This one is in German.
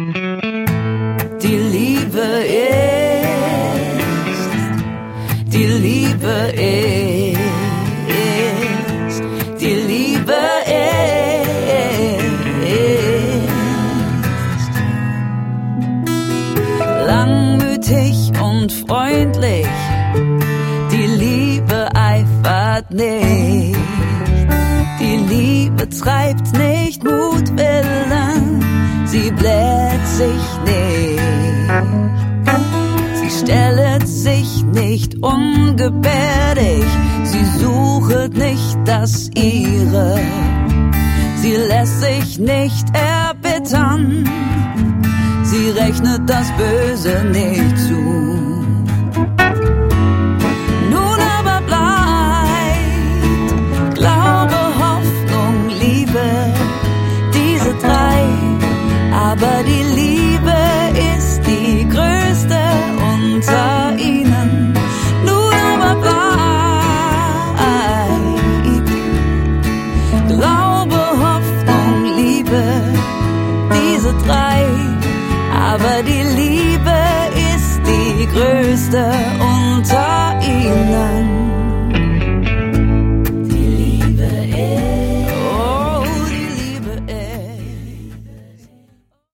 Die Liebe ist, die Liebe ist, die Liebe ist langmütig und freundlich, die Liebe eifert nicht, die Liebe treibt nicht Mutwillen, sie bläht sich nicht, sie stellet sich nicht ungebärdig, sie suchet nicht das Ihre, sie lässt sich nicht erbittern, sie rechnet das Böse nicht zu. Nun aber bleibt Glaube, Hoffnung, Liebe, diese drei, aber die Liebe ist die größte unter ihnen. Nun aber bleibt Glaube, Hoffnung, Liebe, diese drei, aber die Liebe ist die größte unter ihnen.